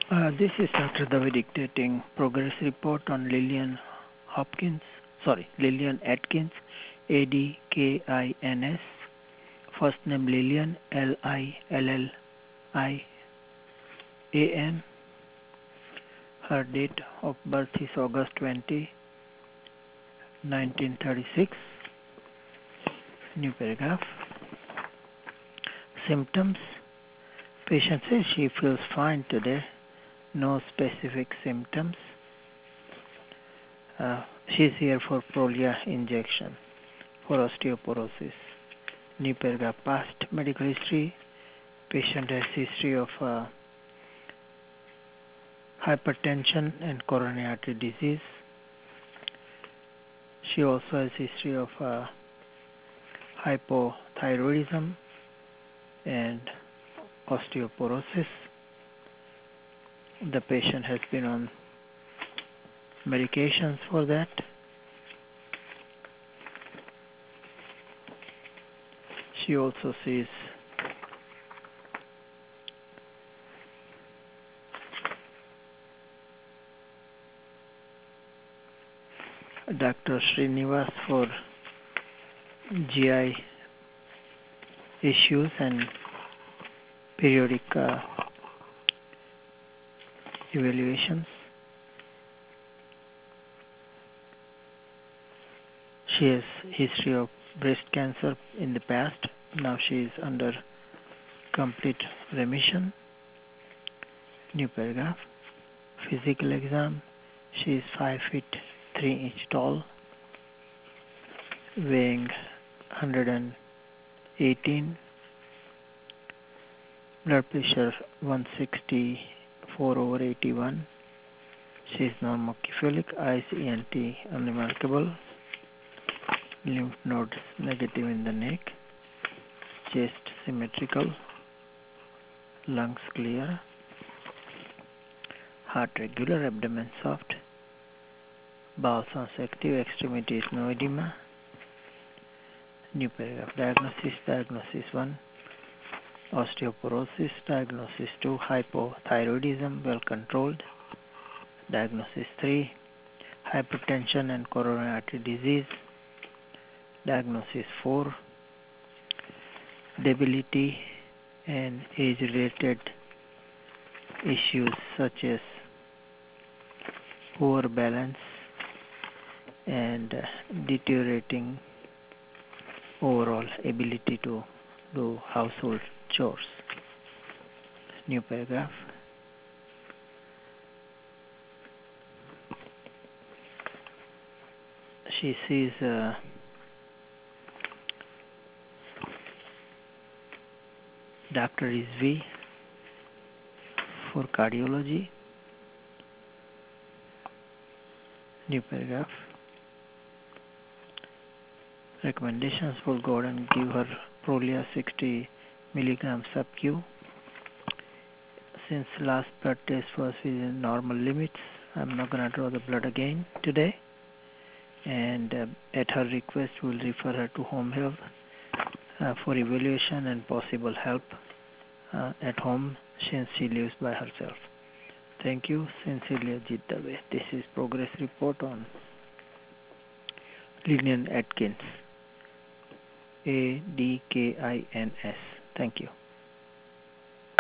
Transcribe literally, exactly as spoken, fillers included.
Uh, this is Doctor David dictating progress report on Lillian Hopkins, sorry, Lillian Atkins, A D K I N S. First name Lillian, L I L L I A N. Her date of birth is August twentieth, nineteen thirty-six. New paragraph. Symptoms. Patient says she feels fine today. No specific symptoms. Uh, she's here for Prolia injection for osteoporosis. New paragraph. Past medical history. Patient has history of uh, hypertension and coronary artery disease. She also has history of uh, hypothyroidism and osteoporosis. The patient has been on medications for that. She also sees Doctor Srinivas for G I issues and periodic uh, evaluations. She has history of breast cancer in the past. Now she is under complete remission. New paragraph. Physical exam. She is five feet three inch tall, weighing one hundred eighteen. Blood pressure one sixty-four over eighty-one. She is normocephalic. Eyes E N T unremarkable. Lymph nodes negative in the neck. Chest symmetrical. Lungs clear. Heart regular. Abdomen soft. Bowel sounds active. Extremities no edema. New paragraph. Diagnosis. Diagnosis one. Osteoporosis. Diagnosis two. Hypothyroidism well controlled. Diagnosis three. Hypertension and coronary artery disease. Diagnosis four. Debility and age-related issues such as poor balance and deteriorating overall ability to do household chores. New paragraph. She sees uh, Doctor Rizvi for cardiology. New paragraph. Recommendations for go and give her Prolia sixty milligrams sub-Q. Since last blood test was within normal limits, I'm not going to draw the blood again today. And uh, at her request, we'll refer her to home health uh, for evaluation and possible help uh, at home since she lives by herself. Thank you. Sincerely, Ajit Dave. This is progress report on Lillian Atkins. A D K I N S. Thank you.